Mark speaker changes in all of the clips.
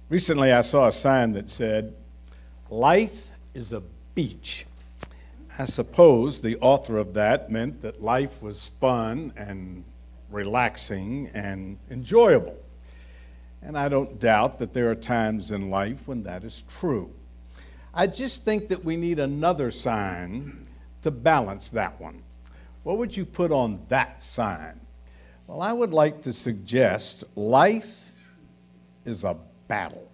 Speaker 1: Recently, I saw a sign that said, "Life is a beach." I suppose the author of that meant that life was fun and relaxing and enjoyable. And I don't doubt that there are times in life when that is true. I just think that we need another sign to balance that one. What would you put on that sign? Well, I would like to suggest life is a battle.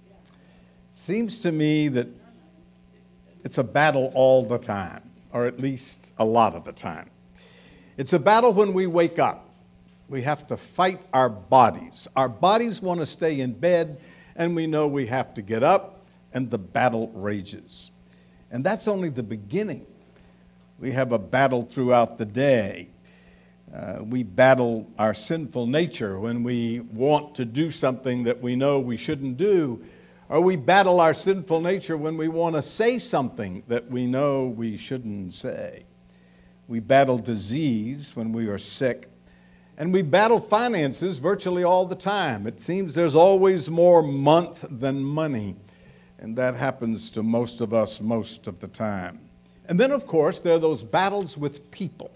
Speaker 1: Seems to me that it's a battle all the time, or at least a lot of the time. It's a battle when we wake up. We have to fight our bodies. Our bodies want to stay in bed, and we know we have to get up, and the battle rages. And that's only the beginning. We have a battle throughout the day. We battle our sinful nature when we want to do something that we know we shouldn't do, or we battle our sinful nature when we want to say something that we know we shouldn't say. We battle disease when we are sick, and we battle finances virtually all the time. It seems there's always more month than money, and that happens to most of us most of the time. And then, of course, there are those battles with people.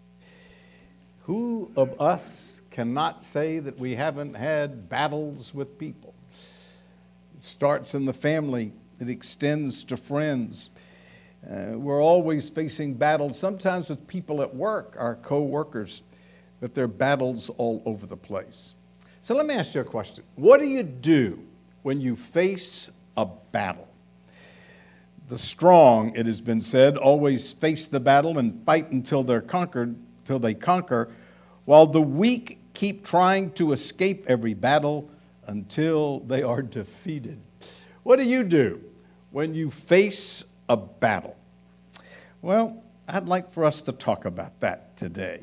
Speaker 1: Who of us cannot say that we haven't had battles with people? It starts in the family. It extends to friends. We're always facing battles, sometimes with people at work, our co-workers, but there are battles all over the place. So let me ask you a question. What do you do when you face a battle? The strong, it has been said, always face the battle and fight until they conquer, while the weak keep trying to escape every battle until they are defeated. What do you do when you face a battle? Well, I'd like for us to talk about that today.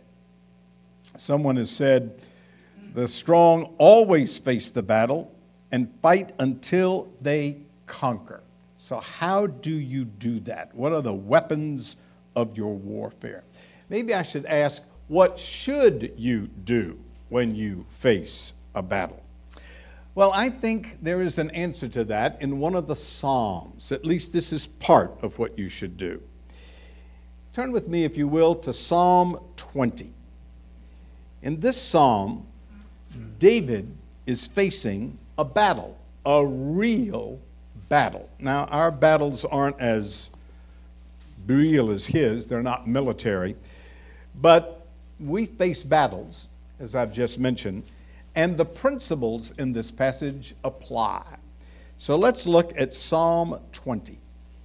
Speaker 1: Someone has said, the strong always face the battle and fight until they conquer. So how do you do that? What are the weapons of your warfare? Maybe I should ask, what should you do when you face a battle? Well, I think there is an answer to that in one of the Psalms. At least this is part of what you should do. Turn with me, if you will, to Psalm 20. In this psalm, David is facing a battle, a real battle. Now, our battles aren't as real as his. They're not military. But we face battles, as I've just mentioned, and the principles in this passage apply. So let's look at Psalm 20.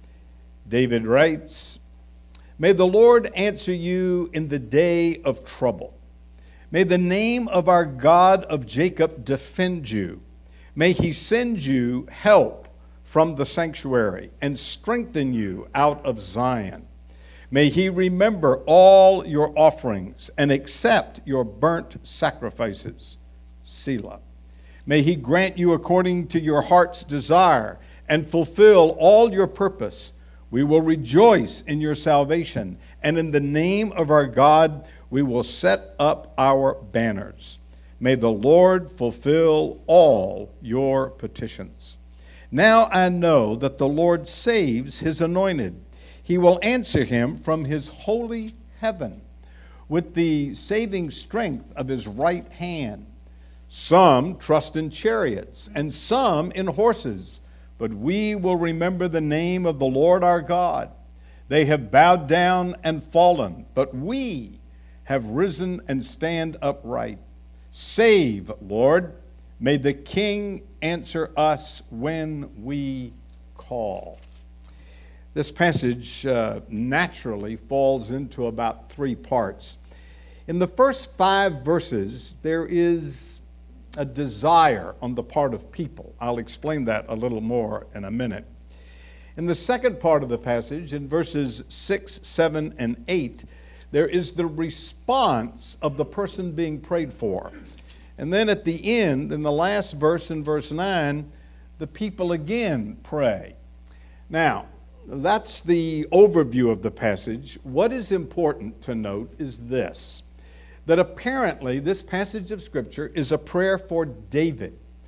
Speaker 1: David writes, "May the Lord answer you in the day of trouble. May the name of our God of Jacob defend you. May he send you help from the sanctuary and strengthen you out of Zion. May he remember all your offerings and accept your burnt sacrifices. Selah. May he grant you according to your heart's desire and fulfill all your purpose. We will rejoice in your salvation, and in the name of our God we will set up our banners. May the Lord fulfill all your petitions. Now I know that the Lord saves his anointed. He will answer him from his holy heaven with the saving strength of his right hand. Some trust in chariots and some in horses, but we will remember the name of the Lord our God. They have bowed down and fallen, but we have risen and stand upright. Save, Lord. May the King answer us when we call." This passage naturally falls into about three parts. In the first 5 verses, there is a desire on the part of people. I'll explain that a little more in a minute. In the second part of the passage, in verses 6, 7, and 8, there is the response of the person being prayed for. And then at the end, in the last verse, in verse 9, the people again pray. Now, that's the overview of the passage. What is important to note is this, that apparently this passage of Scripture is a prayer for David.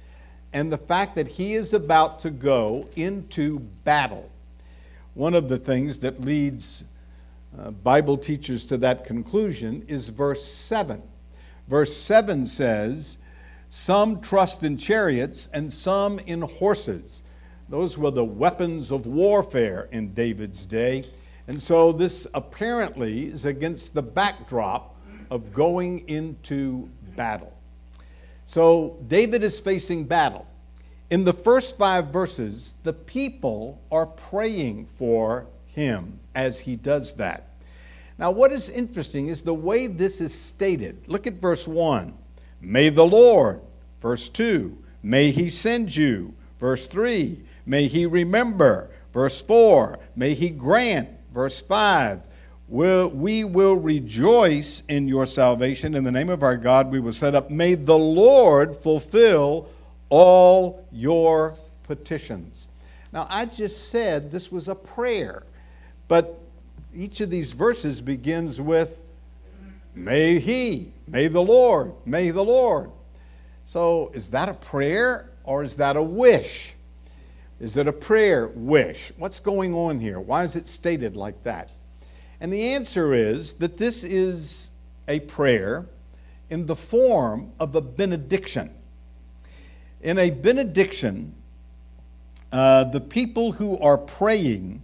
Speaker 1: and the fact that he is about to go into battle. One of the things that leads Bible teachers to that conclusion is verse 7. Verse 7 says, "Some trust in chariots and some in horses." Those were the weapons of warfare in David's day. And so this apparently is against the backdrop of going into battle. So David is facing battle. In the first 5 verses, the people are praying for him as he does that. Now, what is interesting is the way this is stated. Look at verse 1. "May the Lord," verse 2, "may he send you," verse 3, "may he remember," verse 4, "may he grant," verse 5, "we will rejoice in your salvation. In the name of our God we will set up. May the Lord fulfill all your petitions." Now, I just said this was a prayer, but each of these verses begins with, "May he," "may the Lord," "may the Lord." So is that a prayer or is that a wish? Is it a prayer wish? What's going on here? Why is it stated like that? And the answer is that this is a prayer in the form of a benediction. In a benediction, the people who are praying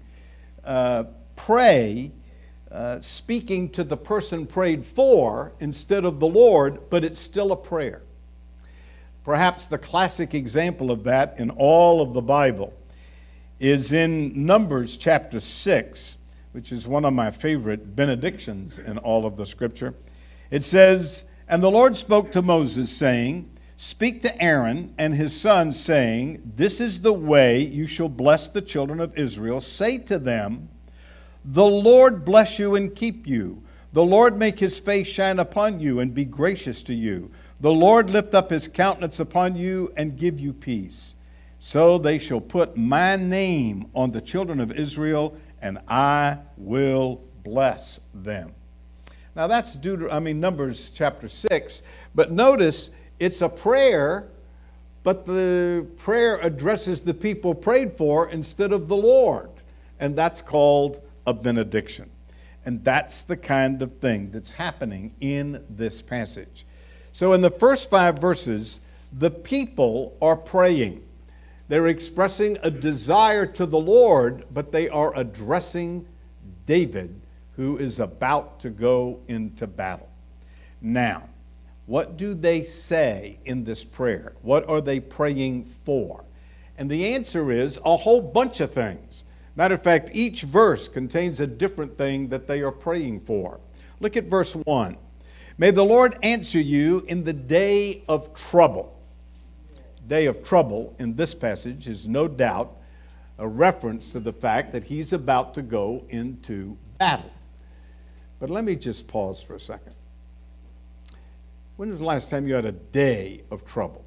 Speaker 1: pray speaking to the person prayed for instead of the Lord, but it's still a prayer. Perhaps the classic example of that in all of the Bible is in Numbers chapter 6, which is one of my favorite benedictions in all of the Scripture. It says, "And the Lord spoke to Moses, saying, Speak to Aaron and his sons, saying, This is the way you shall bless the children of Israel. Say to them, The Lord bless you and keep you. The Lord make his face shine upon you and be gracious to you. The Lord lift up his countenance upon you and give you peace. So they shall put my name on the children of Israel, and I will bless them." Now that's Numbers chapter 6. But notice it's a prayer, but the prayer addresses the people prayed for instead of the Lord. And that's called a benediction. And that's the kind of thing that's happening in this passage. So in the first 5 verses, the people are praying. They're expressing a desire to the Lord, but they are addressing David, who is about to go into battle. Now, what do they say in this prayer? What are they praying for? And the answer is a whole bunch of things. Matter of fact, each verse contains a different thing that they are praying for. Look at verse 1. "May the Lord answer you in the day of trouble." Day of trouble in this passage is no doubt a reference to the fact that he's about to go into battle. But let me just pause for a second. When was the last time you had a day of trouble?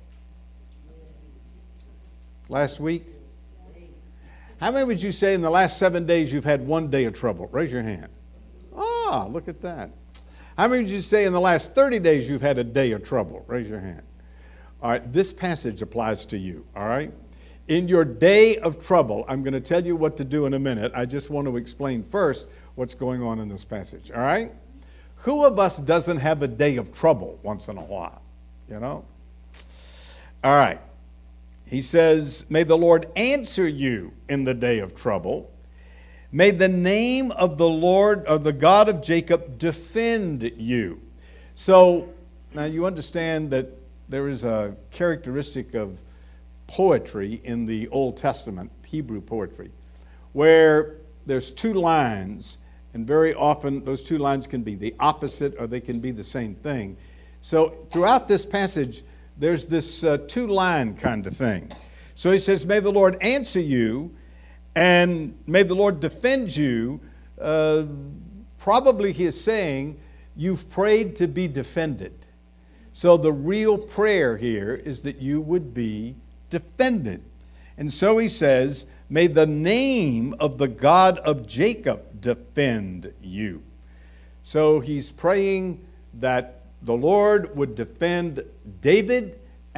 Speaker 1: Last week? How many would you say in the last 7 days you've had one day of trouble? Raise your hand. Ah, look at that. How many would you say in the last 30 days you've had a day of trouble? Raise your hand. All right, this passage applies to you, all right? In your day of trouble, I'm going to tell you what to do in a minute. I just want to explain first what's going on in this passage, all right? Who of us doesn't have a day of trouble once in a while, you know? All right. He says, "May the Lord answer you in the day of trouble. May the name of the Lord, or the God of Jacob, defend you." So, now you understand that there is a characteristic of poetry in the Old Testament, Hebrew poetry, where there's 2 lines, and very often those 2 lines can be the opposite or they can be the same thing. So throughout this passage, there's this 2-line kind of thing. So he says, "May the Lord answer you, and may the Lord defend you." Probably he is saying, you've prayed to be defended. So the real prayer here is that you would be defended. And so he says, "May the name of the God of Jacob defend you." So he's praying that the Lord would defend David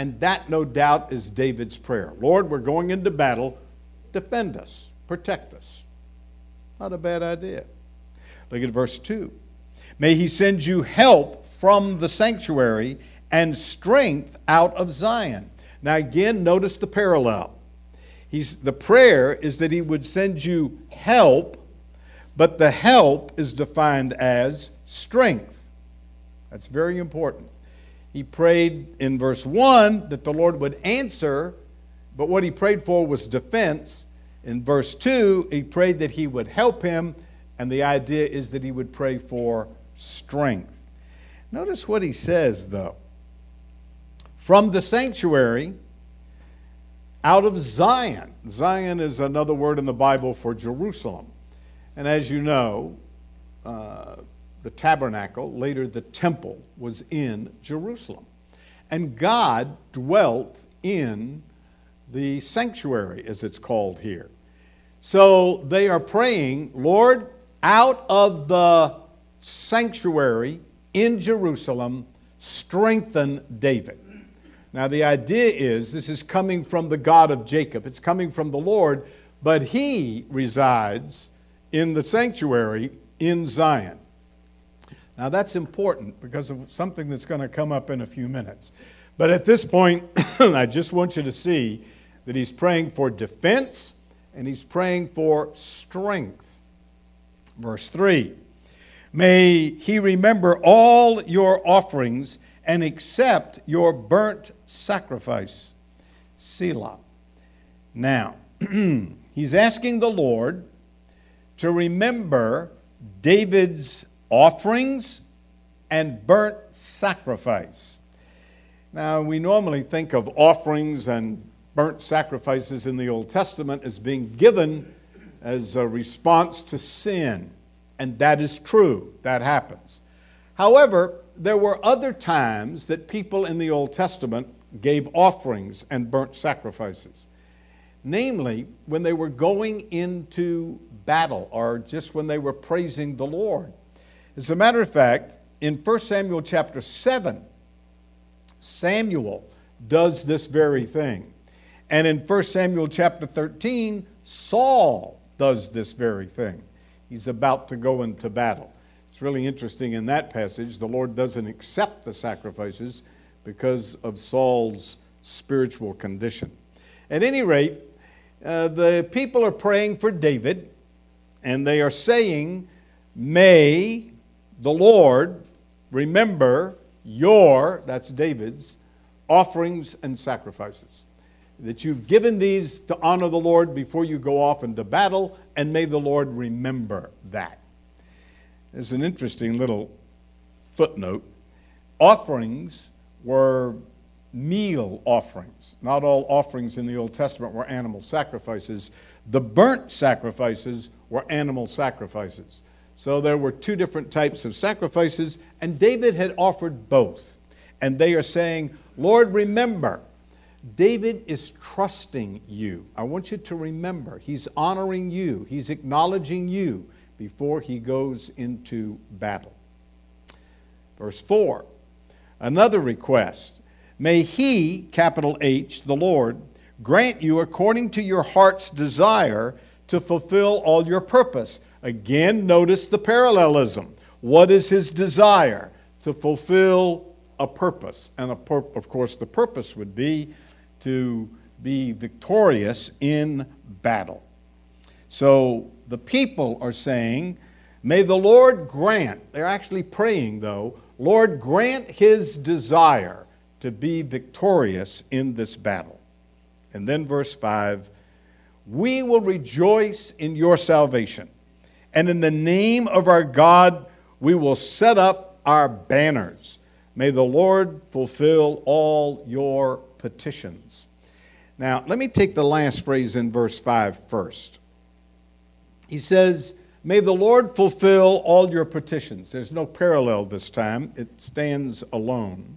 Speaker 1: And that, no doubt, is David's prayer. Lord, we're going into battle. Defend us. Protect us. Not a bad idea. Look at verse 2. May he send you help from the sanctuary and strength out of Zion. Now again, notice the parallel. The prayer is that he would send you help, but the help is defined as strength. That's very important. He prayed in verse 1 that the Lord would answer, but what he prayed for was defense. In verse 2, he prayed that he would help him, and the idea is that he would pray for strength. Notice what he says, though. From the sanctuary, out of Zion. Zion is another word in the Bible for Jerusalem. And as you know, the tabernacle, later the temple, was in Jerusalem. And God dwelt in the sanctuary, as it's called here. So they are praying, Lord, out of the sanctuary in Jerusalem, strengthen David. Now the idea is this is coming from the God of Jacob. It's coming from the Lord, but he resides in the sanctuary in Zion. Now that's important because of something that's going to come up in a few minutes. But at this point, I just want you to see that he's praying for defense and he's praying for strength. Verse 3, may he remember all your offerings and accept your burnt sacrifice. Selah. Now, he's asking the Lord to remember David's offerings and burnt sacrifice. Now, we normally think of offerings and burnt sacrifices in the Old Testament as being given as a response to sin. And that is true. That happens. However, there were other times that people in the Old Testament gave offerings and burnt sacrifices. Namely, when they were going into battle or just when they were praising the Lord. As a matter of fact, in 1 Samuel chapter 7, Samuel does this very thing. And in 1 Samuel chapter 13, Saul does this very thing. He's about to go into battle. It's really interesting in that passage, the Lord doesn't accept the sacrifices because of Saul's spiritual condition. At any rate, the people are praying for David, and they are saying, may the Lord remember your, that's David's, offerings and sacrifices. That you've given these to honor the Lord before you go off into battle, and may the Lord remember that. There's an interesting little footnote. Offerings were meal offerings. Not all offerings in the Old Testament were animal sacrifices. The burnt sacrifices were animal sacrifices. So there were two different types of sacrifices, and David had offered both. And they are saying, Lord, remember, David is trusting you. I want you to remember, he's honoring you. He's acknowledging you before he goes into battle. Verse 4, another request. May he, capital H, the Lord, grant you according to your heart's desire to fulfill all your purpose. Again, notice the parallelism. What is his desire? To fulfill a purpose. And of course, the purpose would be to be victorious in battle. So the people are saying, may the Lord grant, they're actually praying though, Lord, grant his desire to be victorious in this battle. And then verse 5, we will rejoice in your salvation, and in the name of our God we will set up our banners. May the Lord fulfill all your petitions. Now, let me take the last phrase in verse 5 first. He says, may the Lord fulfill all your petitions. There's no parallel this time. It stands alone.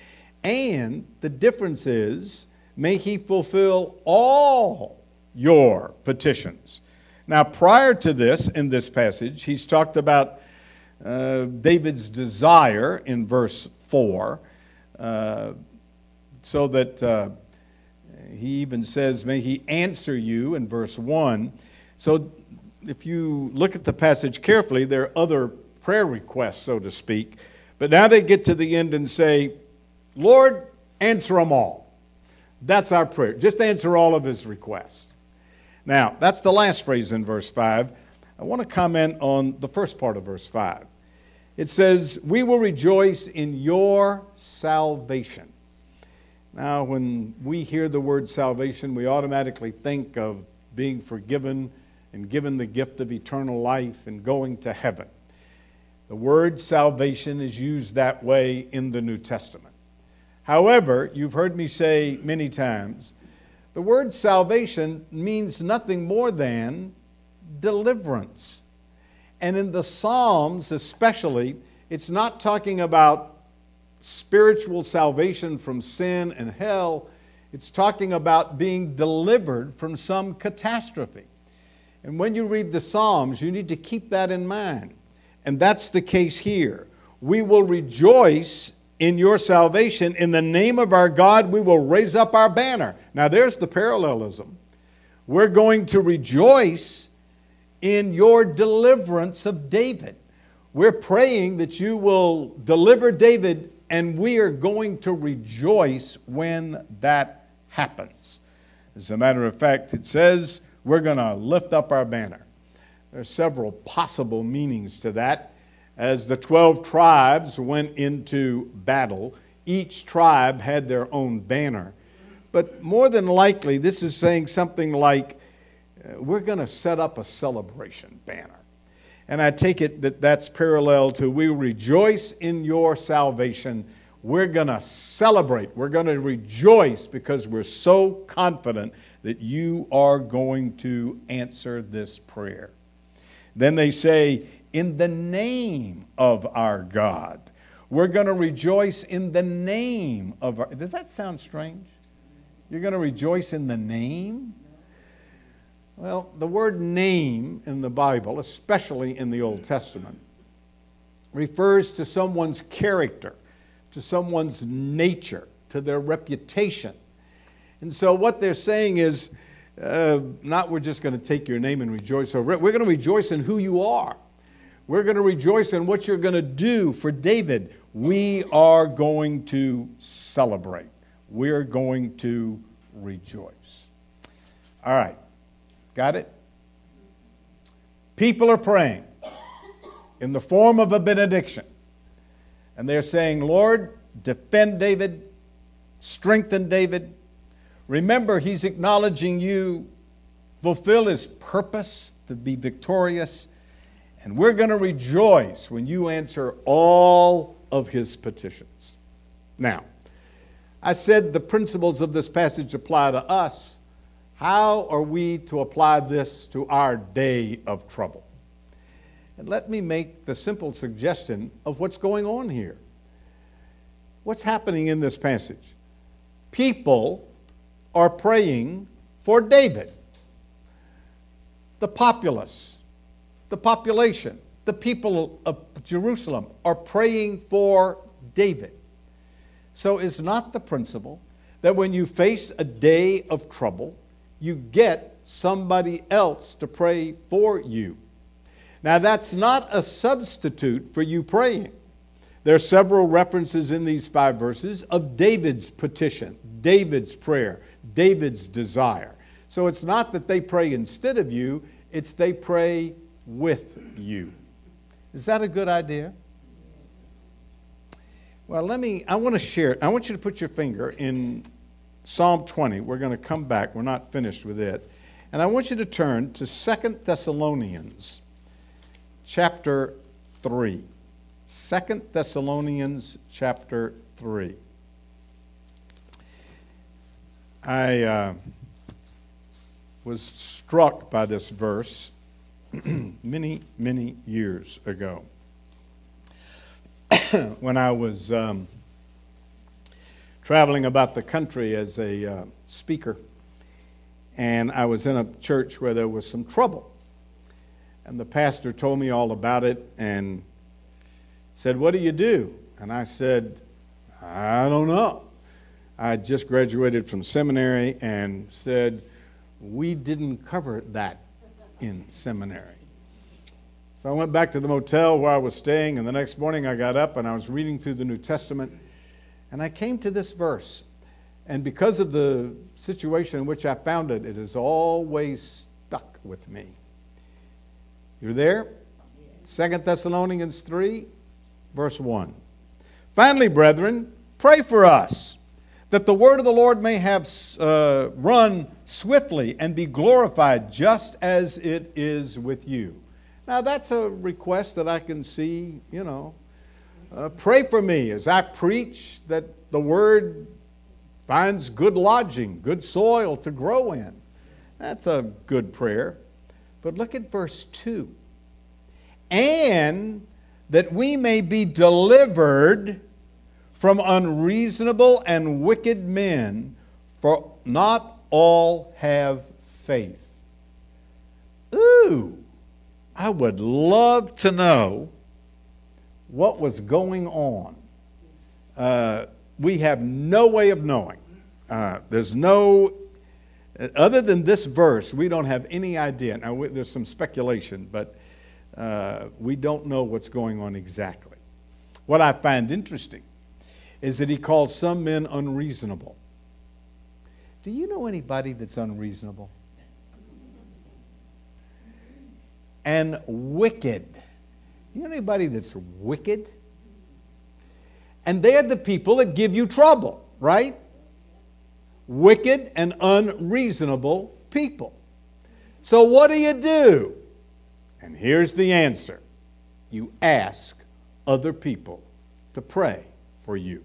Speaker 1: And the difference is, may he fulfill all your petitions. Now, prior to this, in this passage, he's talked about David's desire in verse 4. so that he even says, may he answer you in verse 1. So if you look at the passage carefully, there are other prayer requests, so to speak. But now they get to the end and say, Lord, answer them all. That's our prayer. Just answer all of his requests. Now, that's the last phrase in verse 5. I want to comment on the first part of verse 5. It says, we will rejoice in your salvation. Now, when we hear the word salvation, we automatically think of being forgiven and given the gift of eternal life and going to heaven. The word salvation is used that way in the New Testament. However, you've heard me say many times, the word salvation means nothing more than deliverance. And in the Psalms especially, it's not talking about spiritual salvation from sin and hell. It's talking about being delivered from some catastrophe. And when you read the Psalms, you need to keep that in mind. And that's the case here. We will rejoice in your salvation. In the name of our God, we will raise up our banner. Now there's the parallelism. We're going to rejoice in your deliverance of David. We're praying that you will deliver David, and we are going to rejoice when that happens. As a matter of fact, it says we're going to lift up our banner. There are several possible meanings to that. As the 12 tribes went into battle, each tribe had their own banner. But more than likely, this is saying something like, we're going to set up a celebration banner. And I take it that that's parallel to we rejoice in your salvation. We're going to celebrate. We're going to rejoice because we're so confident that you are going to answer this prayer. Then they say, in the name of our God. We're going to rejoice in the name of our... Does that sound strange? You're going to rejoice in the name? Well, the word name in the Bible, especially in the Old Testament, refers to someone's character, to someone's nature, to their reputation. And so what they're saying is, not we're just going to take your name and rejoice over it. We're going to rejoice in who you are. We're going to rejoice in what you're going to do for David. We are going to celebrate. We're going to rejoice. All right. Got it? People are praying in the form of a benediction. And they're saying, Lord, defend David, strengthen David. Remember, he's acknowledging you, fulfill his purpose to be victorious. And we're going to rejoice when you answer all of his petitions. Now, I said the principles of this passage apply to us. How are we to apply this to our day of trouble? And let me make the simple suggestion of what's going on here. What's happening in this passage? People are praying for David. The populace, the population, the people of Jerusalem are praying for David. So it's not the principle that when you face a day of trouble, you get somebody else to pray for you. Now, that's not a substitute for you praying. There are several references in these 5 verses of David's petition, David's prayer, David's desire. So it's not that they pray instead of you, it's they pray with you. Is that a good idea? Well, I want to share it. I want you to put your finger in Psalm 20. We're going to come back. We're not finished with it. And I want you to turn to 2 Thessalonians chapter 3. 2 Thessalonians chapter 3. I was struck by this verse many, many years ago when I was traveling about the country as a speaker, and I was in a church where there was some trouble. And the pastor told me all about it and said, "What do you do?" And I said, "I don't know. I had just graduated from seminary and said, we didn't cover that in seminary. So I went back to the motel where I was staying, and the next morning I got up and I was reading through the New Testament, and I came to this verse. And because of the situation in which I found it, it has always stuck with me. You're there? 2 Thessalonians 3, verse 1. Finally, brethren, pray for us, that the word of the Lord may have run swiftly and be glorified just as it is with you. Now, that's a request that I can see, pray for me as I preach that the word finds good lodging, good soil to grow in. That's a good prayer. But look at verse 2. And that we may be delivered from unreasonable and wicked men, for not all have faith. Ooh, I would love to know what was going on. We have no way of knowing. There's no, other than this verse, we don't have any idea. Now, there's some speculation, but we don't know what's going on exactly. What I find interesting is that he calls some men unreasonable. Do you know anybody that's unreasonable? And wicked. You know anybody that's wicked? And they're the people that give you trouble, right? Wicked and unreasonable people. So what do? And here's the answer. You ask other people to pray for you.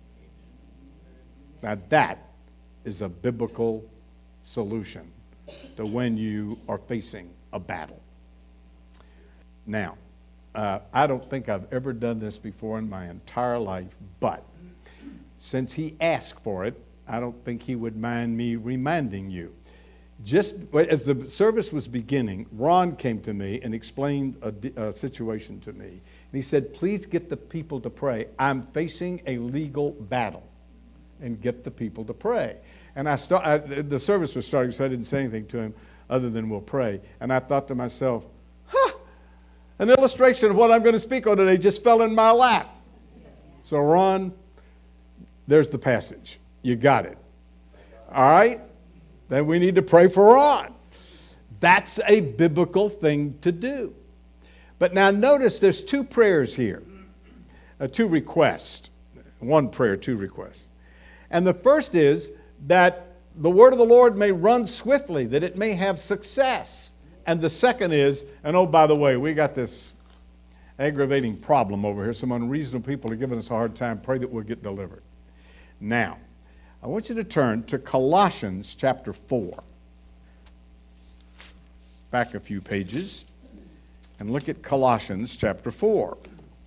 Speaker 1: Now that is a biblical solution to when you are facing a battle. Now, I don't think I've ever done this before in my entire life, but since he asked for it, I don't think he would mind me reminding you. Just as the service was beginning, Ron came to me and explained a situation to me. And he said, please get the people to pray. I'm facing a legal battle. And get the people to pray. And the service was starting, so I didn't say anything to him other than we'll pray. And I thought to myself, an illustration of what I'm going to speak on today just fell in my lap. So Ron, there's the passage. You got it. All right? Then we need to pray for Ron. That's a biblical thing to do. But now notice there's two prayers here. Two requests. One prayer, two requests. And the first is that the word of the Lord may run swiftly, that it may have success. And the second is, and oh, by the way, we got this aggravating problem over here. Some unreasonable people are giving us a hard time. Pray that we'll get delivered. Now, I want you to turn to Colossians chapter 4. Back a few pages and look at Colossians chapter 4.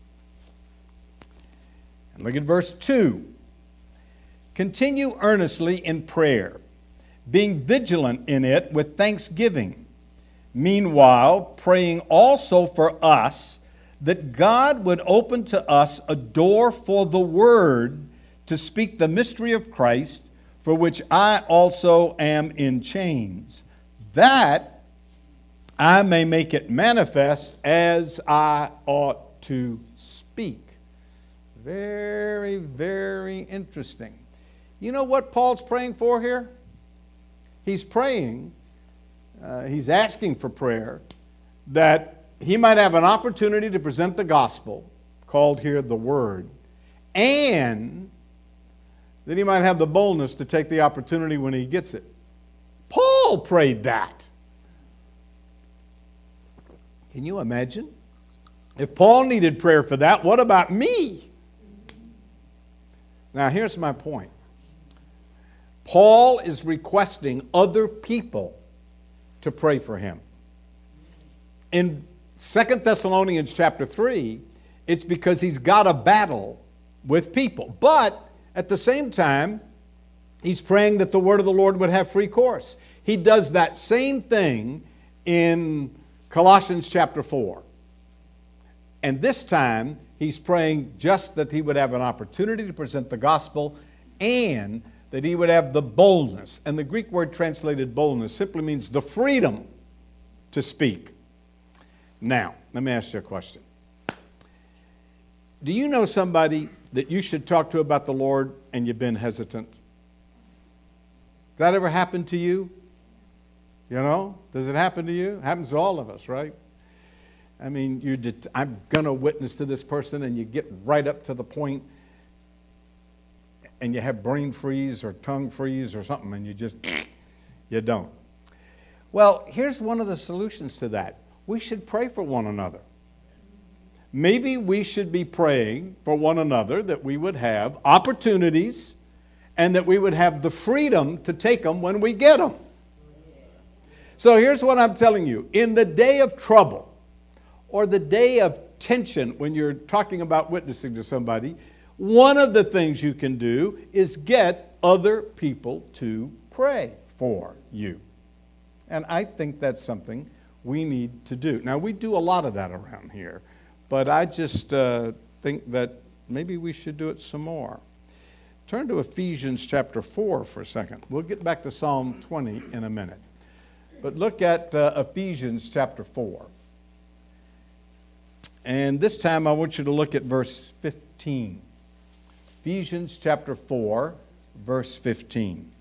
Speaker 1: And look at verse 2. Continue earnestly in prayer, being vigilant in it with thanksgiving. Meanwhile, praying also for us, that God would open to us a door for the word to speak the mystery of Christ, for which I also am in chains, that I may make it manifest as I ought to speak. Very, very interesting. You know what Paul's praying for here? He's praying, he's asking for prayer, that he might have an opportunity to present the gospel, called here the Word, and that he might have the boldness to take the opportunity when he gets it. Paul prayed that. Can you imagine? If Paul needed prayer for that, what about me? Now, here's my point. Paul is requesting other people to pray for him. In 2 Thessalonians chapter 3, it's because he's got a battle with people. But at the same time, he's praying that the word of the Lord would have free course. He does that same thing in Colossians chapter 4. And this time, he's praying just that he would have an opportunity to present the gospel and that he would have the boldness. And the Greek word translated boldness simply means the freedom to speak. Now, let me ask you a question. Do you know somebody that you should talk to about the Lord and you've been hesitant? Does that ever happen to you? You know, does it happen to you? It happens to all of us, right? I mean, I'm going to witness to this person, and you get right up to the point, and you have brain freeze or tongue freeze or something, and you don't. Well, here's one of the solutions to that. We should pray for one another. Maybe we should be praying for one another that we would have opportunities and that we would have the freedom to take them when we get them. So here's what I'm telling you. In the day of trouble or the day of tension when you're talking about witnessing to somebody, one of the things you can do is get other people to pray for you. And I think that's something we need to do. Now, we do a lot of that around here, but I just think that maybe we should do it some more. Turn to Ephesians chapter 4 for a second. We'll get back to Psalm 20 in a minute. But look at Ephesians chapter 4. And this time I want you to look at verse 15. Ephesians chapter 4, verse 15.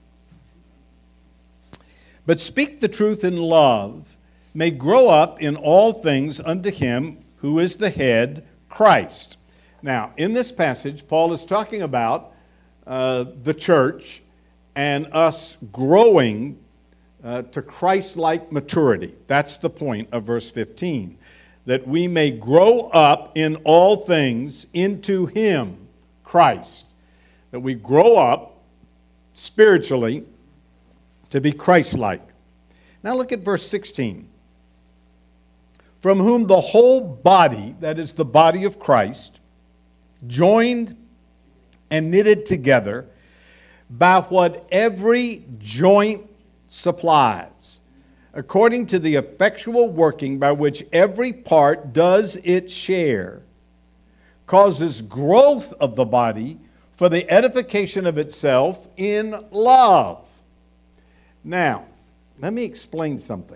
Speaker 1: But speak the truth in love, may grow up in all things unto him who is the head, Christ. Now, in this passage, Paul is talking about the church and us growing to Christ-like maturity. That's the point of verse 15. That we may grow up in all things into him, Christ. That we grow up spiritually to be Christ-like. Now look at verse 16. From whom the whole body, that is the body of Christ, joined and knitted together by what every joint supplies, according to the effectual working by which every part does its share, causes growth of the body for the edification of itself in love. Now, let me explain something.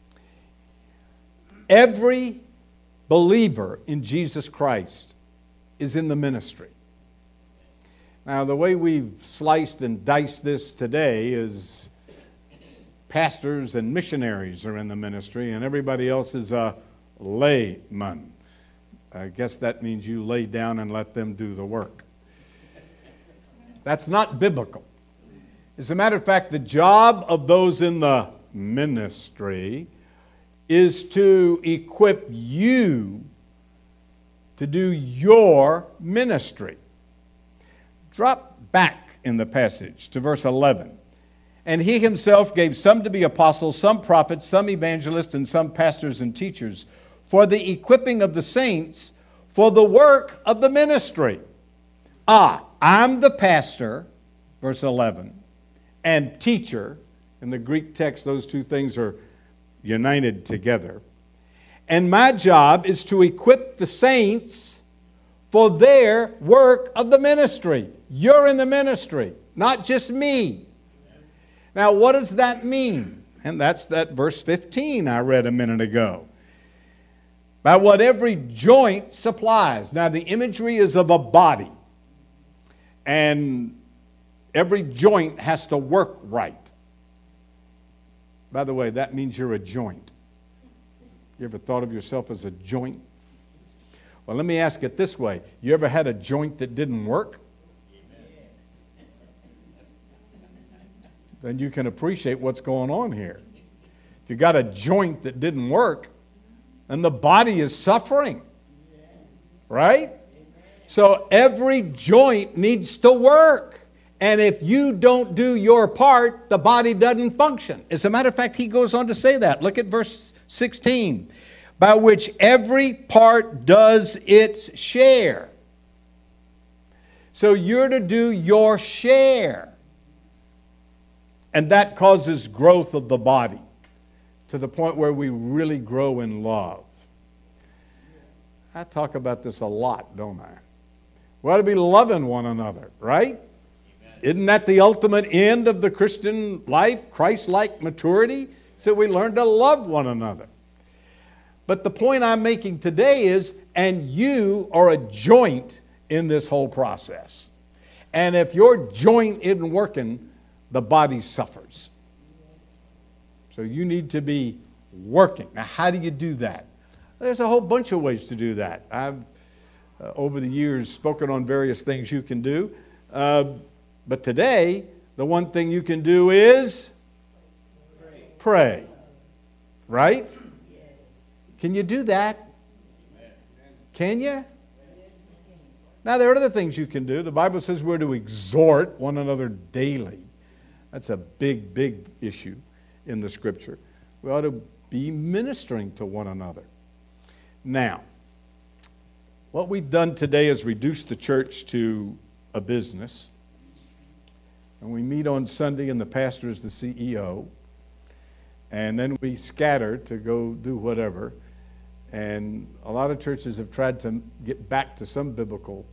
Speaker 1: Every believer in Jesus Christ is in the ministry. Now, the way we've sliced and diced this today is pastors and missionaries are in the ministry, and everybody else is a layman. I guess that means you lay down and let them do the work. That's not biblical. As a matter of fact, the job of those in the ministry is to equip you to do your ministry. Drop back in the passage to verse 11. And he himself gave some to be apostles, some prophets, some evangelists, and some pastors and teachers for the equipping of the saints for the work of the ministry. I'm the pastor, verse 11, and teacher. In the Greek text, those two things are united together. And my job is to equip the saints for their work of the ministry. You're in the ministry, not just me. Now, what does that mean? And that's that verse 15 I read a minute ago. By what every joint supplies. Now, the imagery is of a body. And every joint has to work right. By the way, that means you're a joint. You ever thought of yourself as a joint? Well, let me ask it this way. You ever had a joint that didn't work? Then you can appreciate what's going on here. If you got a joint that didn't work, then the body is suffering. Right? So every joint needs to work. And if you don't do your part, the body doesn't function. As a matter of fact, he goes on to say that. Look at verse 16. By which every part does its share. So you're to do your share. And that causes growth of the body to the point where we really grow in love. I talk about this a lot, don't I? We ought to be loving one another, right? Isn't that the ultimate end of the Christian life, Christ-like maturity? So we learn to love one another. But the point I'm making today is, and you are a joint in this whole process. And if your joint isn't working, the body suffers. So you need to be working. Now, how do you do that? There's a whole bunch of ways to do that. I've, over the years, spoken on various things you can do. But today, the one thing you can do is pray. Right? Can you do that? Can you? Now, there are other things you can do. The Bible says we're to exhort one another daily. That's a big, big issue in the Scripture. We ought to be ministering to one another. Now, what we've done today is reduce the church to a business. And we meet on Sunday and the pastor is the CEO. And then we scatter to go do whatever. And a lot of churches have tried to get back to some biblical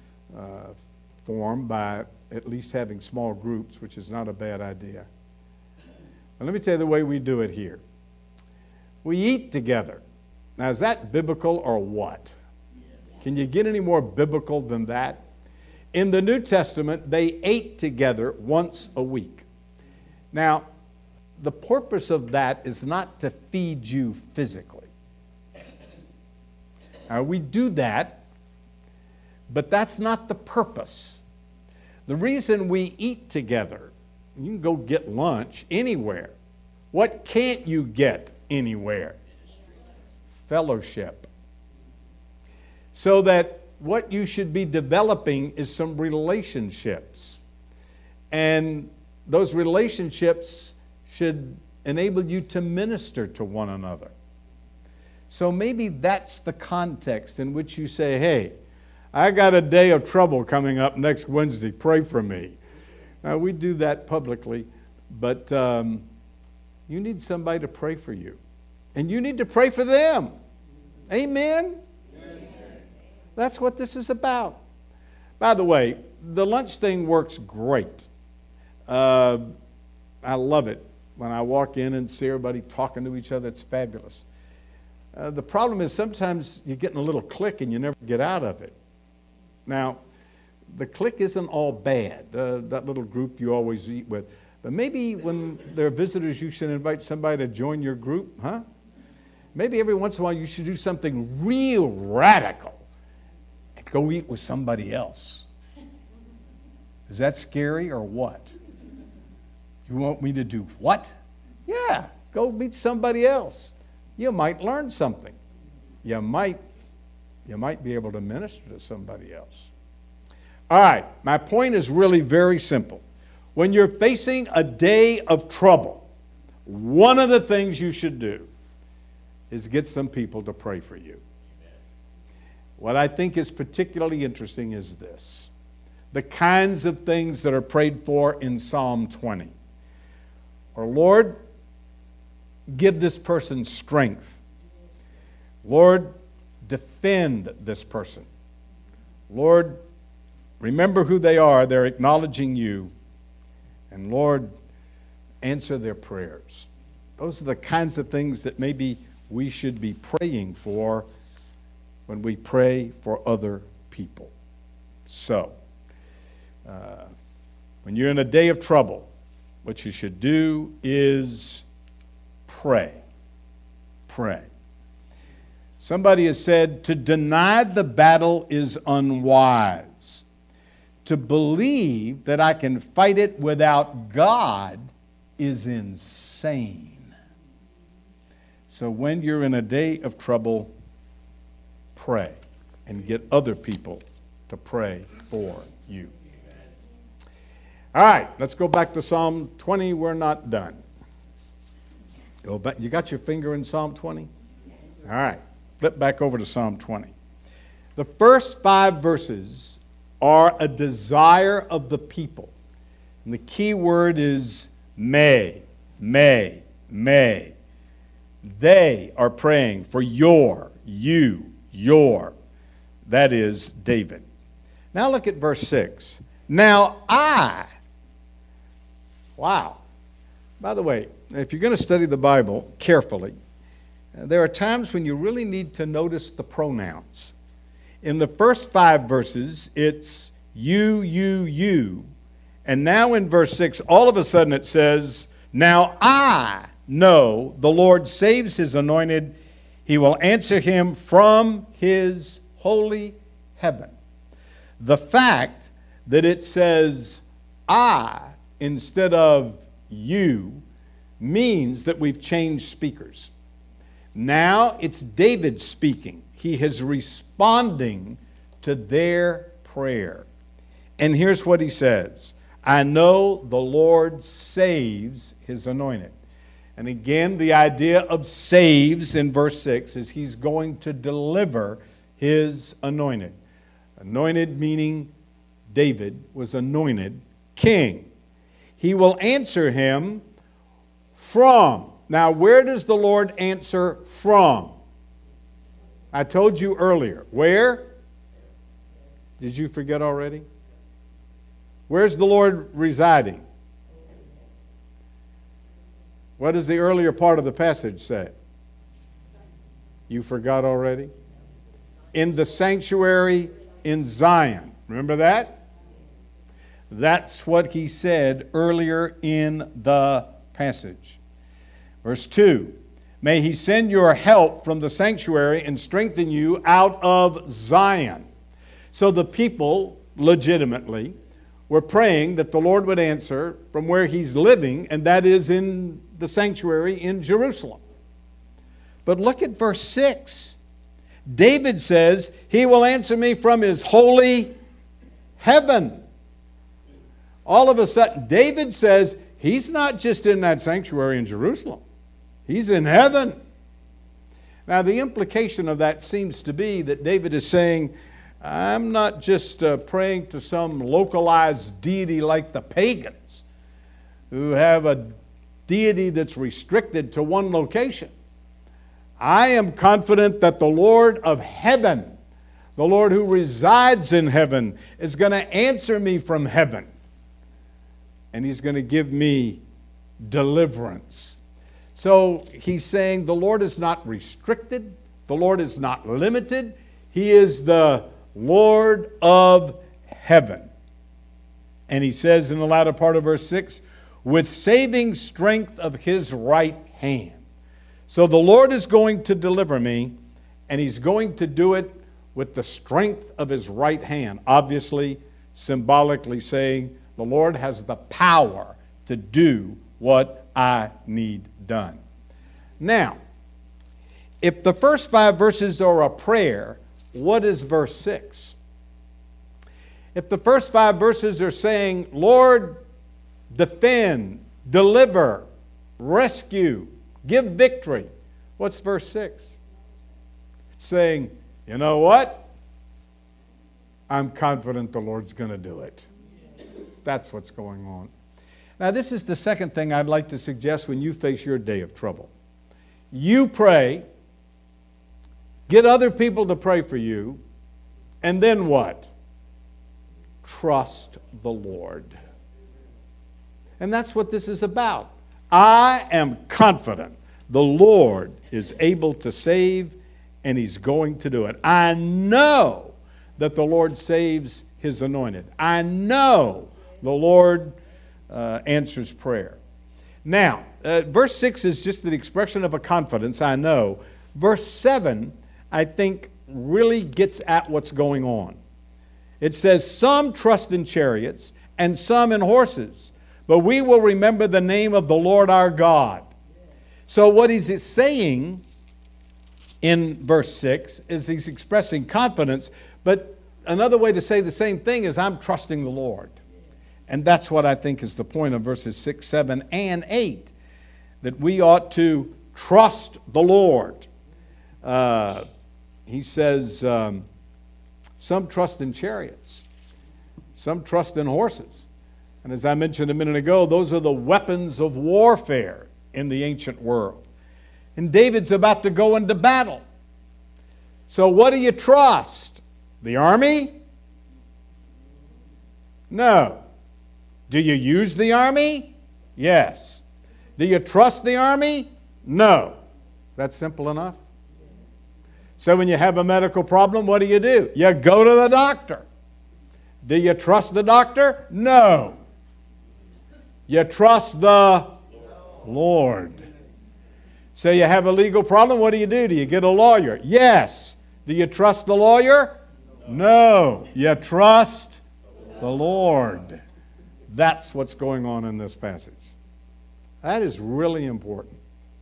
Speaker 1: form by at least having small groups, which is not a bad idea. Now, let me tell you the way we do it here. We eat together. Now, is that biblical or what? Can you get any more biblical than that? In the New Testament, they ate together once a week. Now, the purpose of that is not to feed you physically. Now, we do that, but that's not the purpose. The reason we eat together, you can go get lunch anywhere. What can't you get anywhere? Fellowship. So that what you should be developing is some relationships. And those relationships should enable you to minister to one another. So maybe that's the context in which you say, hey, I got a day of trouble coming up next Wednesday. Pray for me. Now, we do that publicly, but you need somebody to pray for you. And you need to pray for them. Amen? Amen. That's what this is about. By the way, the lunch thing works great. I love it. When I walk in and see everybody talking to each other, it's fabulous. The problem is sometimes you get in a little clique and you never get out of it. Now, the clique isn't all bad, that little group you always eat with. But maybe when there are visitors, you should invite somebody to join your group, huh? Maybe every once in a while you should do something real radical and go eat with somebody else. Is that scary or what? You want me to do what? Yeah, go meet somebody else. You might learn something. You might be able to minister to somebody else. All right, my point is really very simple. When you're facing a day of trouble, one of the things you should do is get some people to pray for you. What I think is particularly interesting is this. The kinds of things that are prayed for in Psalm 20. Or, Lord, give this person strength. Lord, defend this person. Lord, remember who they are. They're acknowledging you. And Lord, answer their prayers. Those are the kinds of things that maybe we should be praying for when we pray for other people. So, when you're in a day of trouble, what you should do is pray. Pray. Somebody has said, to deny the battle is unwise. To believe that I can fight it without God is insane. So when you're in a day of trouble, pray and get other people to pray for you. All right, let's go back to Psalm 20. We're not done. Go back. You got your finger in Psalm 20? All right, flip back over to Psalm 20. The first 5 verses are a desire of the people. And the key word is may, may, may. They are praying for your. That is David. Now look at verse 6. Now I Wow. By the way, if you're going to study the Bible carefully, there are times when you really need to notice the pronouns. In the first 5 verses, it's you. And now in verse 6, all of a sudden it says, now I know the Lord saves his anointed. He will answer him from his holy heaven. The fact that it says I instead of you means that we've changed speakers. Now it's David speaking. He is responding to their prayer. And here's what he says. I know the Lord saves his anointed. And again, the idea of saves in verse 6 is he's going to deliver his anointed. Anointed meaning David was anointed king. He will answer him from. Now, where does the Lord answer from? I told you earlier. Where? Did you forget already? Where's the Lord residing? What does the earlier part of the passage say? You forgot already? In the sanctuary in Zion. Remember that? That's what he said earlier in the passage. Verse 2, may he send your help from the sanctuary and strengthen you out of Zion. So the people legitimately were praying that the Lord would answer from where he's living, and that is in the sanctuary in Jerusalem. But look at verse 6. David says, he will answer me from his holy heaven. All of a sudden, David says he's not just in that sanctuary in Jerusalem. He's in heaven. Now, the implication of that seems to be that David is saying, I'm not just praying to some localized deity like the pagans who have a deity that's restricted to one location. I am confident that the Lord of heaven, the Lord who resides in heaven, is going to answer me from heaven. And he's going to give me deliverance. So he's saying the Lord is not restricted. The Lord is not limited. He is the Lord of heaven. And he says in the latter part of verse 6, with saving strength of his right hand. So the Lord is going to deliver me, and he's going to do it with the strength of his right hand. Obviously, symbolically saying the Lord has the power to do what I need done. Now, if the first 5 verses are a prayer, what is verse 6? If the first 5 verses are saying, Lord, defend, deliver, rescue, give victory, what's verse 6? It's saying, you know what? I'm confident the Lord's going to do it. That's what's going on. Now, this is the second thing I'd like to suggest when you face your day of trouble. You pray, get other people to pray for you, and then what? Trust the Lord. And that's what this is about. I am confident the Lord is able to save, and he's going to do it. I know that the Lord saves his anointed. I know the Lord answers prayer. Now, verse 6 is just the expression of a confidence, I know. Verse 7, I think, really gets at what's going on. It says, some trust in chariots and some in horses, but we will remember the name of the Lord our God. So what he's saying in verse 6 is he's expressing confidence, but another way to say the same thing is I'm trusting the Lord. And that's what I think is the point of verses 6, 7, and 8, that we ought to trust the Lord. He says, some trust in chariots, some trust in horses. And as I mentioned a minute ago, those are the weapons of warfare in the ancient world. And David's about to go into battle. So what do you trust? The army? No. Do you use the army? Yes. Do you trust the army? No. That's simple enough. So when you have a medical problem, what do? You go to the doctor. Do you trust the doctor? No. You trust the Lord. So you have a legal problem, what do? Do you get a lawyer? Yes. Do you trust the lawyer? No. You trust the Lord. That's what's going on in this passage. That is really important.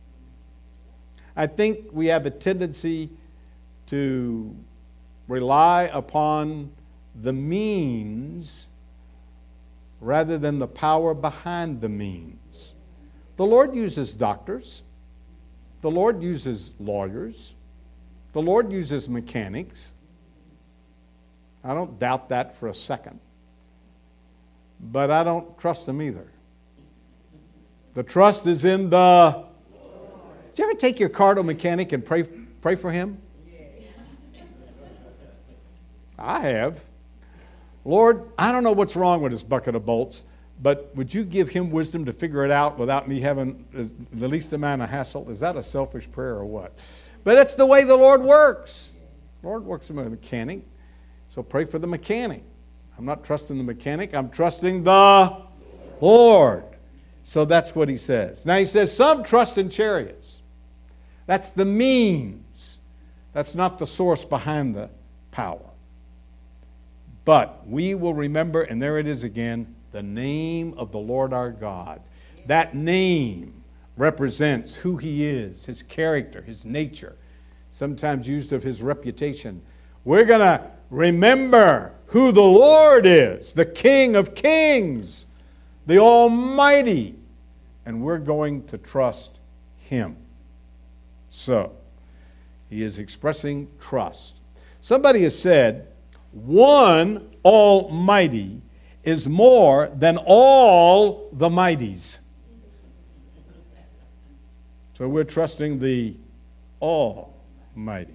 Speaker 1: I think we have a tendency to rely upon the means rather than the power behind the means. The Lord uses doctors. The Lord uses lawyers. The Lord uses mechanics. I don't doubt that for a second. But I don't trust them either. The trust is in the... Did you ever take your car to a mechanic and pray for him? I have. Lord, I don't know what's wrong with this bucket of bolts, but would you give him wisdom to figure it out without me having the least amount of hassle? Is that a selfish prayer or what? But that's the way the Lord works. The Lord works with a mechanic, so pray for the mechanic. I'm not trusting the mechanic, I'm trusting the Lord. So that's what he says. Now he says, some trust in chariots. That's the means. That's not the source behind the power. But we will remember, and there it is again, the name of the Lord our God. That name represents who he is, his character, his nature, sometimes used of his reputation. We're going to remember who the Lord is, the King of Kings, the Almighty, and we're going to trust him. So, he is expressing trust. Somebody has said, one Almighty is more than all the mighties. So we're trusting the Almighty.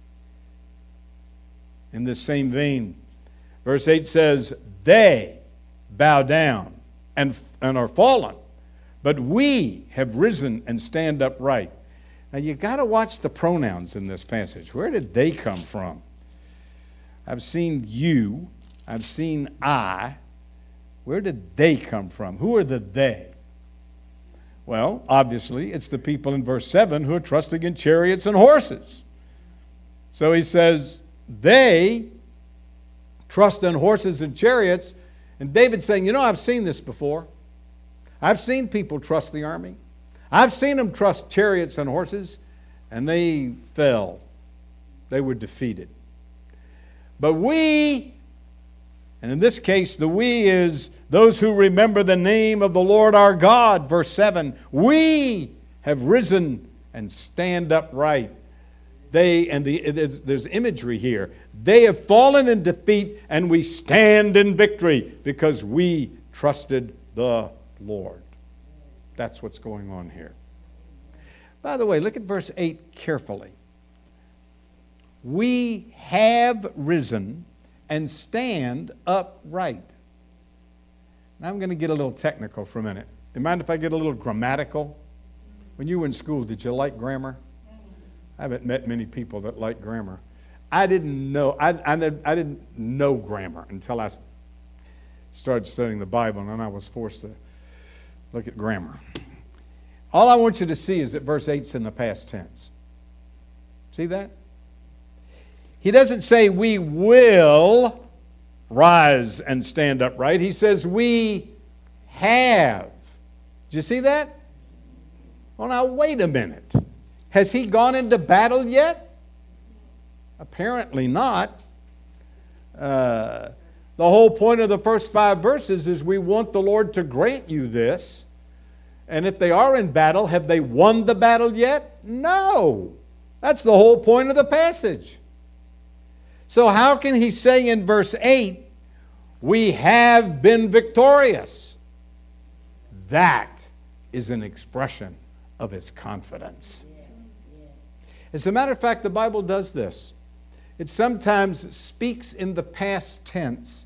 Speaker 1: In this same vein, verse 8 says, they bow down and are fallen, but we have risen and stand upright. Now you got to watch the pronouns in this passage. Where did they come from? I've seen you. I've seen I. Where did they come from? Who are the they? Well, obviously, it's the people in verse 7 who are trusting in chariots and horses. So he says, they trust in horses and chariots. And David's saying, you know, I've seen this before. I've seen people trust the army. I've seen them trust chariots and horses, and they fell. They were defeated. But we, and in this case, the we is those who remember the name of the Lord our God, verse 7. We have risen and stand upright. There's imagery here. They have fallen in defeat, and we stand in victory because we trusted the Lord. That's what's going on here. By the way, look at verse 8 carefully. We have risen and stand upright. Now I'm going to get a little technical for a minute. Do you mind if I get a little grammatical? When you were in school, did you like grammar? I haven't met many people that like grammar. I didn't know. I didn't know grammar until I started studying the Bible, and then I was forced to look at grammar. All I want you to see is that verse 8's in the past tense. See that? He doesn't say we will rise and stand upright. He says we have. Did you see that? Well, now wait a minute. Has he gone into battle yet? Apparently not. The whole point of the first 5 verses is we want the Lord to grant you this. And if they are in battle, have they won the battle yet? No. That's the whole point of the passage. So how can he say in verse 8, we have been victorious? That is an expression of his confidence. As a matter of fact, the Bible does this. It sometimes speaks in the past tense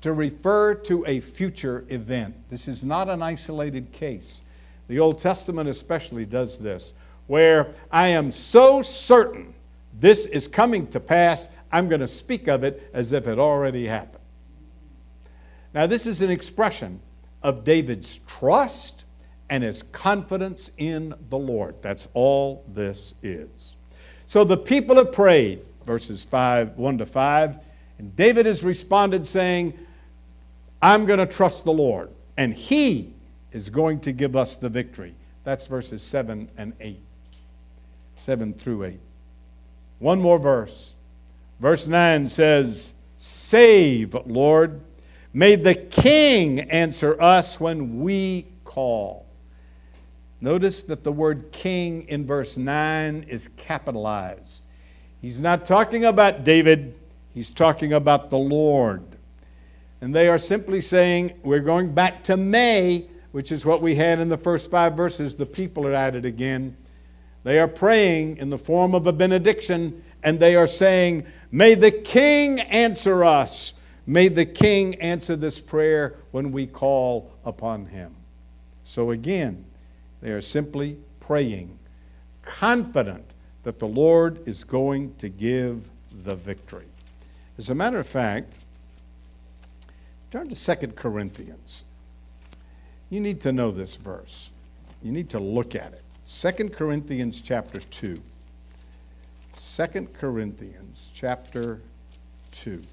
Speaker 1: to refer to a future event. This is not an isolated case. The Old Testament especially does this, where I am so certain this is coming to pass, I'm going to speak of it as if it already happened. Now, this is an expression of David's trust and his confidence in the Lord. That's all this is. So the people have prayed, verses 1 to 5, and David has responded saying, I'm going to trust the Lord, and He is going to give us the victory. That's verses 7 and 8. 7 through 8. One more verse. Verse 9 says, Save, Lord. May the King answer us when we call. Notice that the word king in verse 9 is capitalized. He's not talking about David. He's talking about the Lord. And they are simply saying, we're going back to may, which is what we had in the first 5 verses. The people are at it again. They are praying in the form of a benediction, and they are saying, may the King answer us. May the King answer this prayer when we call upon Him. So again, they are simply praying, confident that the Lord is going to give the victory. As a matter of fact, turn to 2 Corinthians. You need to know this verse. You need to look at it. 2 Corinthians chapter 2. 2 Corinthians chapter 2.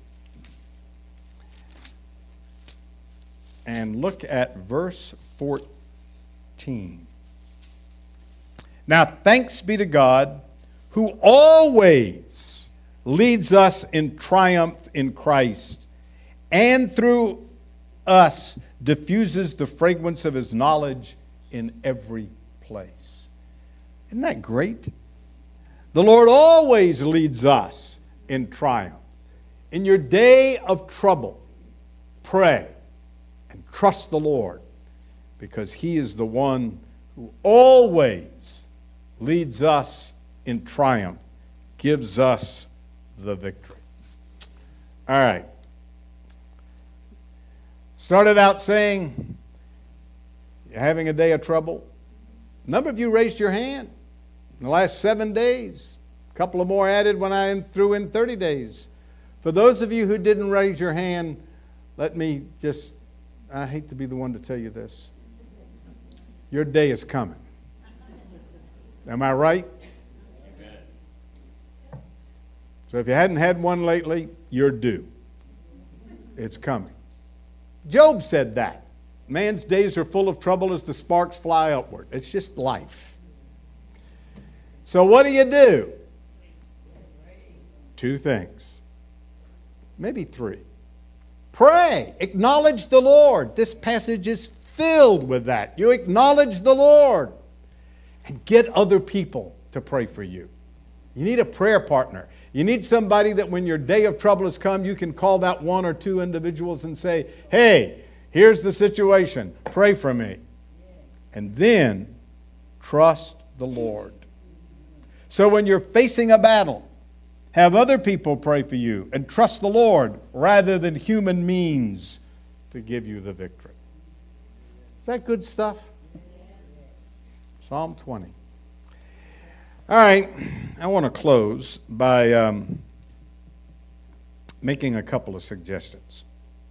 Speaker 1: And look at verse 14. Now thanks be to God, who always leads us in triumph in Christ, and through us diffuses the fragrance of His knowledge in every place. Isn't that great? The Lord always leads us in triumph. In your day of trouble, pray and trust the Lord, because He is the one who always leads us in triumph, gives us the victory. All right. Started out saying, you're having a day of trouble. A number of you raised your hand in the last 7 days. A couple of more added when I threw in 30 days. For those of you who didn't raise your hand, let me just, I hate to be the one to tell you this. Your day is coming. Am I right? Amen. So if you hadn't had one lately, you're due. It's coming. Job said that. Man's days are full of trouble as the sparks fly upward. It's just life. So what do? 2 things. Maybe 3. Pray. Acknowledge the Lord. This passage is filled with that. You acknowledge the Lord. And get other people to pray for you. You need a prayer partner. You need somebody that when your day of trouble has come, you can call that 1 or 2 individuals and say, hey, here's the situation. Pray for me. And then trust the Lord. So when you're facing a battle, have other people pray for you and trust the Lord rather than human means to give you the victory. Is that good stuff? Psalm 20. All right, I want to close by making a couple of suggestions.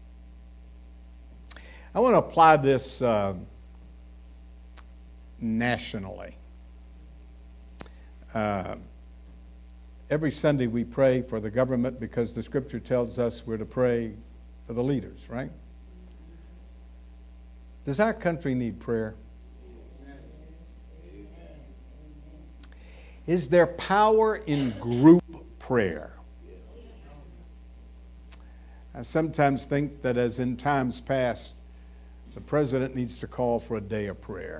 Speaker 1: I want to apply this nationally. Every Sunday we pray for the government because the Scripture tells us we're to pray for the leaders, right? Does our country need prayer? Is there power in group prayer? I sometimes think that as in times past, the president needs to call for a day of prayer.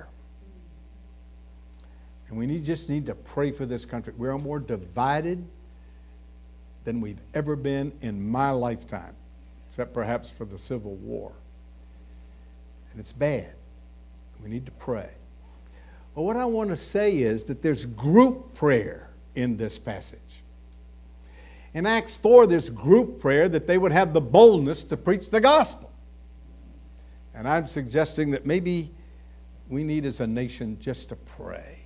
Speaker 1: And we just need to pray for this country. We are more divided than we've ever been in my lifetime, except perhaps for the Civil War. And it's bad. We need to pray. Well, what I want to say is that there's group prayer in this passage. In Acts 4, there's group prayer that they would have the boldness to preach the gospel. And I'm suggesting that maybe we need as a nation just to pray.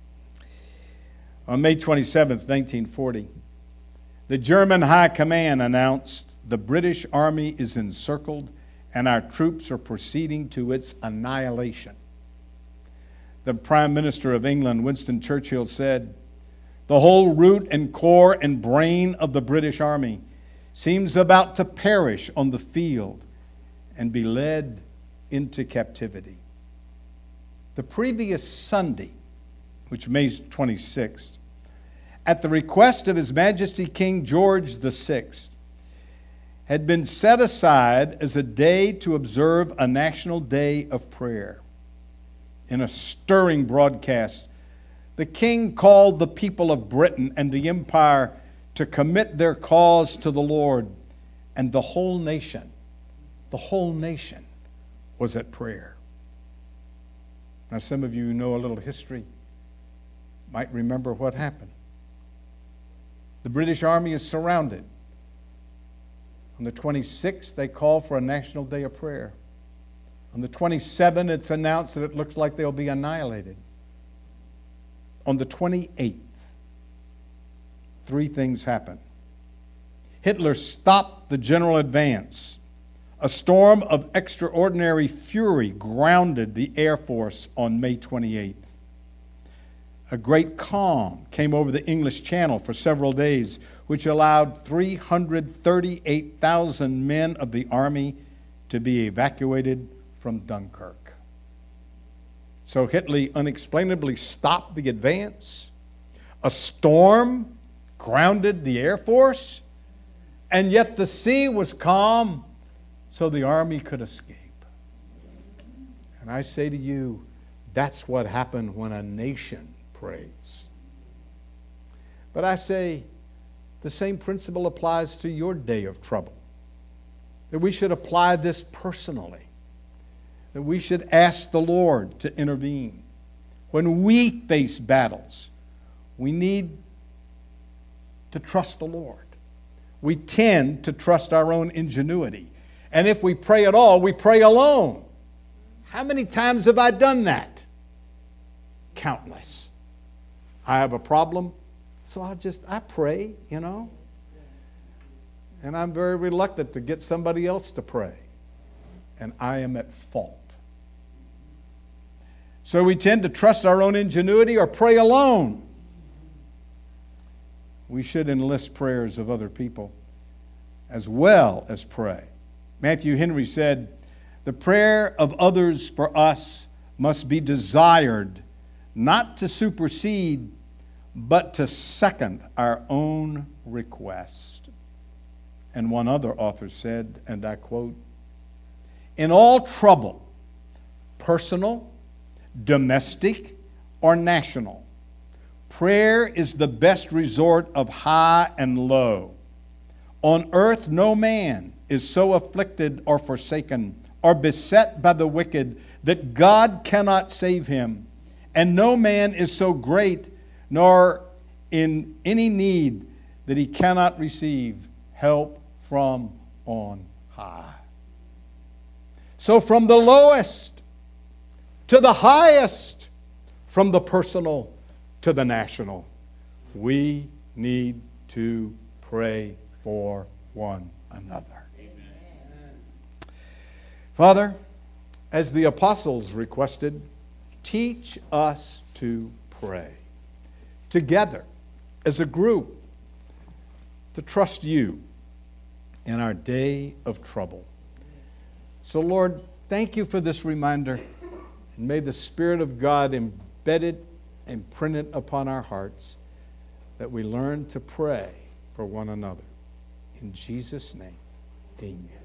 Speaker 1: On May 27th, 1940, the German High Command announced the British Army is encircled and our troops are proceeding to its annihilation. The Prime Minister of England, Winston Churchill, said, "The whole root and core and brain of the British Army seems about to perish on the field and be led into captivity." The previous Sunday, which May 26th, at the request of His Majesty King George VI, had been set aside as a day to observe a national day of prayer. In a stirring broadcast, the King called the people of Britain and the Empire to commit their cause to the Lord, and the whole nation was at prayer. Now, some of you who know a little history might remember what happened. The British Army is surrounded. On the 26th, they call for a national day of prayer. On the 27th, it's announced that it looks like they'll be annihilated. On the 28th, three things happen. Hitler stopped the general advance. A storm of extraordinary fury grounded the Air Force on May 28th. A great calm came over the English Channel for several days, which allowed 338,000 men of the Army to be evacuated from Dunkirk. So Hitler unexplainably stopped the advance. A storm grounded the Air Force, and yet the sea was calm, so the Army could escape. And I say to you, that's what happened when a nation prays. But I say the same principle applies to your day of trouble. That we should apply this personally. That we should ask the Lord to intervene. When we face battles, we need to trust the Lord. We tend to trust our own ingenuity. And if we pray at all, we pray alone. How many times have I done that? Countless. I have a problem, so I pray, And I'm very reluctant to get somebody else to pray. And I am at fault. So we tend to trust our own ingenuity or pray alone. We should enlist prayers of other people as well as pray. Matthew Henry said, "The prayer of others for us must be desired, not to supersede, but to second our own request." And one other author said, and I quote, "In all trouble, personal, domestic, or national, prayer is the best resort of high and low. On earth no man is so afflicted or forsaken or beset by the wicked that God cannot save him. And no man is so great nor in any need that he cannot receive help from on high." So from the lowest to the highest, from the personal to the national, we need to pray for one another. Amen. Father, as the apostles requested, teach us to pray together as a group, to trust you in our day of trouble. So Lord, thank you for this reminder, and may the Spirit of God embed it and print it upon our hearts, that we learn to pray for one another. In Jesus' name, amen.